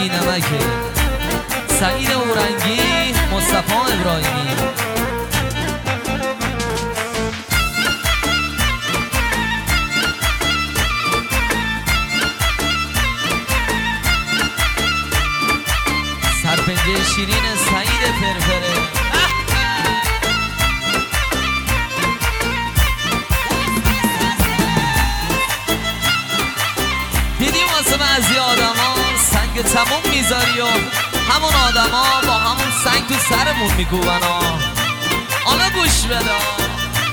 بینمکه، سعید اورنگی، مصطفی ابراهیمی. سرپنجه شیرین سعید فرفره. دیدی واسه بعضی آدم ها سنگ تموم میذاری و همون آدم ها با همون سنگ تو سرمون میکوبن ها. حالا گوش بده،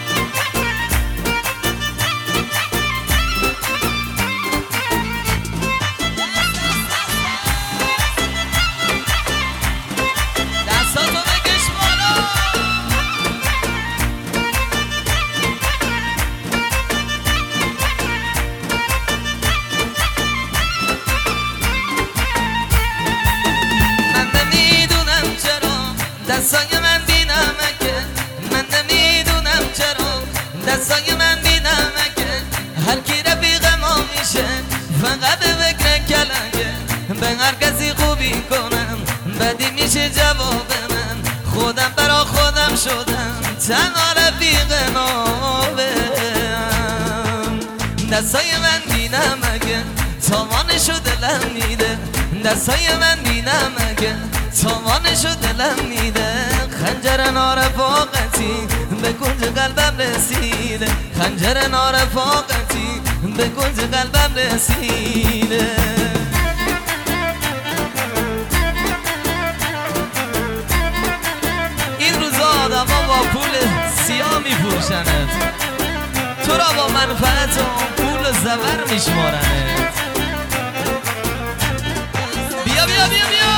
دستای من بینمکه، من نمیدونم چرا دستای من بینمکه، هر کی رفیق ما میشه فقط به فکر کلنگه، به هر کسی خوبی کنم بدی میشه جواب من، خودم برا خودم شدم تنها رفیق نابم. دستای من بینمکه تاوانشو دلم میده، دستای من بینمکه تاوانشو دلم میده، خنجر نارفاقتی به کنج قلبم رسیده، خنجر نارفاقتی به کنج قلبم رسیده. این روزا آدم ها با پول سیاه میفروشنت، تو را با منفعت و پول زبر میشمارنت. بیا بیا بیا بیا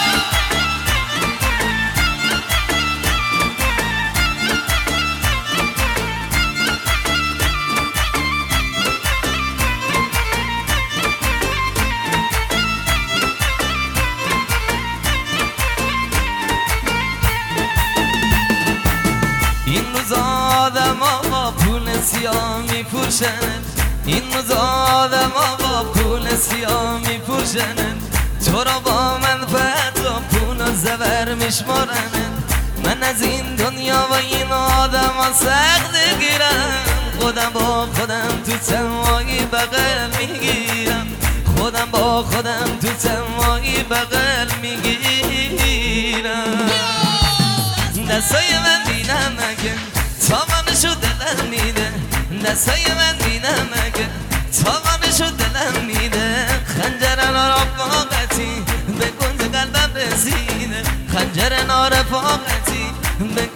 این روز آدم ها با پول سیاه میفروشند، این روز آدم ها با پول سیاه میفروشند، تو را با منفعت و پول و زبر میشمارند. من از این دنیا و این آدم ها سخت گیرم، خودم با خودم تو تنهایی بغل میگیرم، خودم با خودم تو تنهایی بغل میگیرم. دستای من بینمکه تاوانشو دلم میده، دستای من بینمکه تاوانشو دلم میده، خنجر نارفاقتی به کنج قلبم رسیده، خنجر نارفاقتی به